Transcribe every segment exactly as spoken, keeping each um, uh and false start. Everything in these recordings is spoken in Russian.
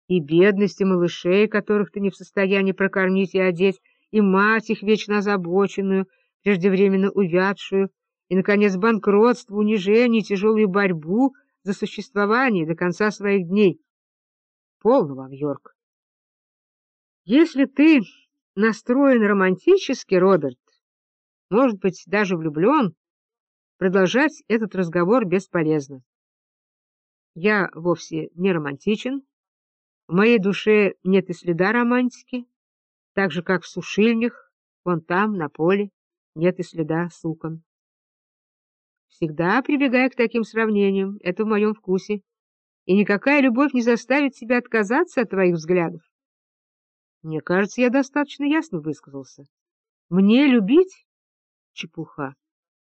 и бедность, и малышей, которых ты не в состоянии прокормить и одеть, и мать их вечно озабоченную, преждевременно увядшую, и, наконец, банкротство, унижение и тяжелую борьбу за существование до конца своих дней. Полно вам, Йорк. Если ты настроен романтически, Роберт, может быть, даже влюблен, продолжать этот разговор бесполезно. Я вовсе не романтичен, в моей душе нет и следа романтики, так же, как в сушильнях, вон там, на поле, нет и следа сукон. Всегда прибегай к таким сравнениям, это в моем вкусе, и никакая любовь не заставит тебя отказаться от твоих взглядов. Мне кажется, я достаточно ясно высказался. Мне любить? Чепуха.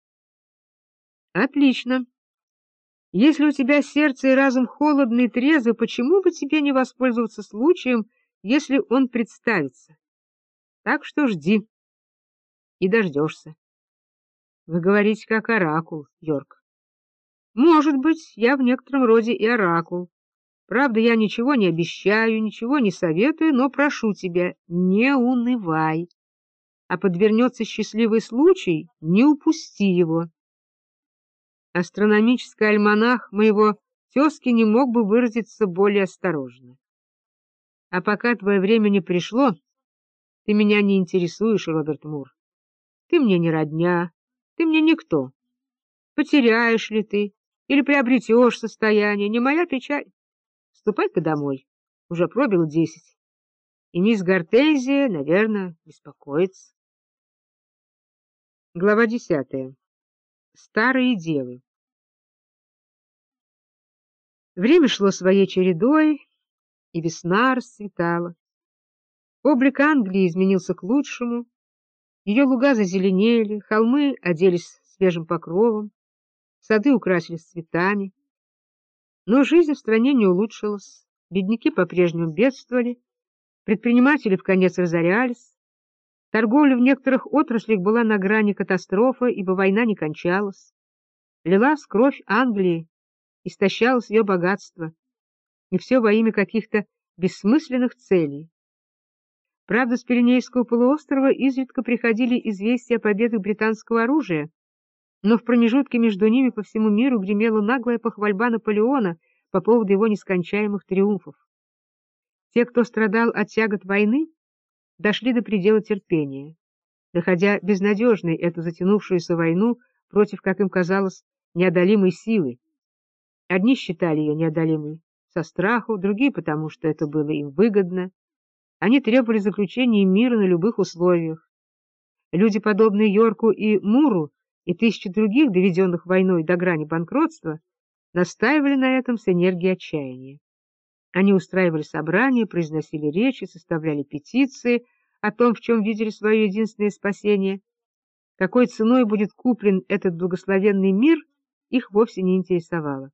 Отлично. Если у тебя сердце и разум холодны и трезвы, почему бы тебе не воспользоваться случаем, если он представится? Так что жди. И дождешься. Вы говорите, как оракул, Йорк. Может быть, я в некотором роде и оракул. Правда, я ничего не обещаю, ничего не советую, но прошу тебя, не унывай. А подвернется счастливый случай, не упусти его. Астрономический альманах моего тезки не мог бы выразиться более осторожно. А пока твое время не пришло, ты меня не интересуешь, Роберт Мур. Ты мне не родня, ты мне никто. Потеряешь ли ты или приобретешь состояние, не моя печаль. Ступай-ка домой, уже пробил десять. И мисс Гортензия, наверное, беспокоится. Глава десятая. Старые девы. Время шло своей чередой, и весна расцветала. Облик Англии изменился к лучшему, ее луга зазеленели, холмы оделись свежим покровом, сады украсились цветами. Но жизнь в стране не улучшилась, бедняки по-прежнему бедствовали, предприниматели вконец разорялись, торговля в некоторых отраслях была на грани катастрофы, ибо война не кончалась. Лилась кровь Англии, истощалось ее богатство, и все во имя каких-то бессмысленных целей. Правда, с Пиренейского полуострова изредка приходили известия о победах британского оружия, но в промежутке между ними по всему миру гремела наглая похвальба Наполеона по поводу его нескончаемых триумфов. Те, кто страдал от тягот войны, дошли до предела терпения, доходя безнадежной эту затянувшуюся войну против, как им казалось, неодолимой силы. Одни считали ее неодолимой со страху, другие потому, что это было им выгодно. Они требовали заключения мира на любых условиях. Люди, подобные Йорку и Муру, и тысячи других, доведенных войной до грани банкротства, настаивали на этом с энергией отчаяния. Они устраивали собрания, произносили речи, составляли петиции о том, в чем видели свое единственное спасение. Какой ценой будет куплен этот благословенный мир, их вовсе не интересовало.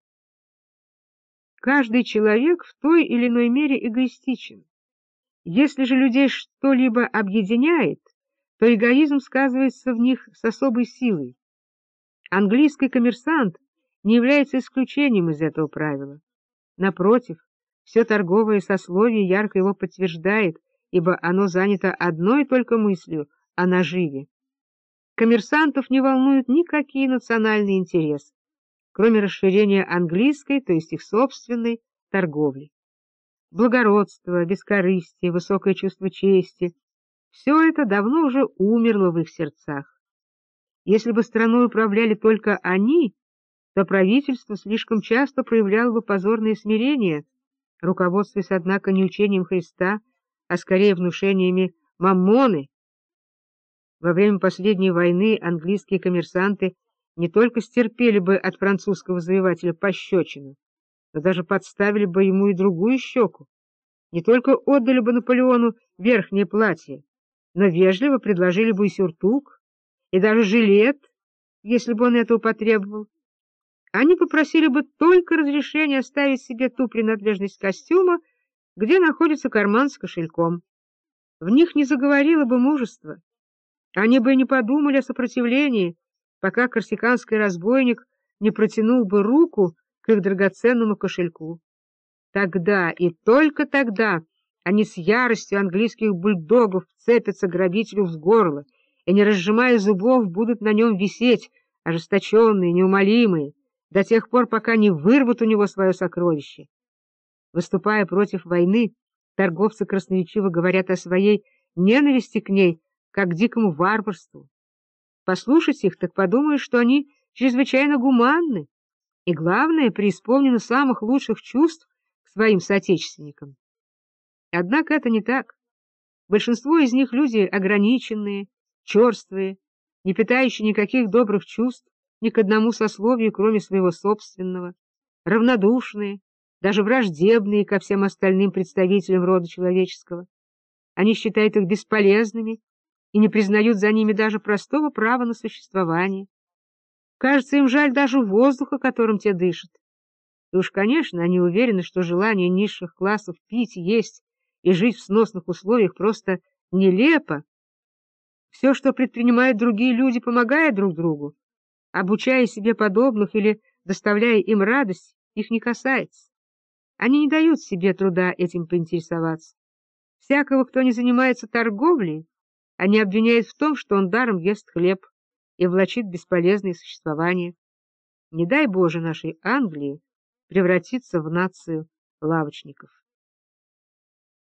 Каждый человек в той или иной мере эгоистичен. Если же людей что-либо объединяет, то эгоизм сказывается в них с особой силой. Английский коммерсант не является исключением из этого правила. Напротив, все торговое сословие ярко его подтверждает, ибо оно занято одной только мыслью о наживе. Коммерсантов не волнуют никакие национальные интересы, кроме расширения английской, то есть их собственной, торговли. Благородство, бескорыстие, высокое чувство чести — все это давно уже умерло в их сердцах. Если бы страной управляли только они, то правительство слишком часто проявляло бы позорное смирение, руководствуясь, однако, не учением Христа, а скорее внушениями Маммоны. Во время последней войны английские коммерсанты не только стерпели бы от французского завоевателя пощечину, но даже подставили бы ему и другую щеку. Не только отдали бы Наполеону верхнее платье, но вежливо предложили бы и сюртук, и даже жилет, если бы он этого потребовал. Они попросили бы только разрешения оставить себе ту принадлежность костюма, где находится карман с кошельком. В них не заговорило бы мужество. Они бы и не подумали о сопротивлении, пока корсиканский разбойник не протянул бы руку к их драгоценному кошельку. Тогда и только тогда они с яростью английских бульдогов вцепятся грабителю в горло и, не разжимая зубов, будут на нем висеть, ожесточенные, неумолимые, до тех пор, пока не вырвут у него свое сокровище. Выступая против войны, торговцы красноречиво говорят о своей ненависти к ней, как к дикому варварству. Послушать их, так подумаешь, что они чрезвычайно гуманны и, главное, преисполнены самых лучших чувств к своим соотечественникам. Однако это не так. Большинство из них люди ограниченные, черствые, не питающие никаких добрых чувств ни к одному сословию, кроме своего собственного, равнодушные, даже враждебные ко всем остальным представителям рода человеческого. Они считают их бесполезными и не признают за ними даже простого права на существование. Кажется, им жаль даже воздуха, которым те дышат. И уж, конечно, они уверены, что желание низших классов пить, есть и жить в сносных условиях просто нелепо. Все, что предпринимают другие люди, помогая друг другу, обучая себе подобных или доставляя им радость, их не касается. Они не дают себе труда этим поинтересоваться. Всякого, кто не занимается торговлей, они обвиняют в том, что он даром ест хлеб и влачит бесполезное существование. Не дай Боже нашей Англии превратиться в нацию лавочников.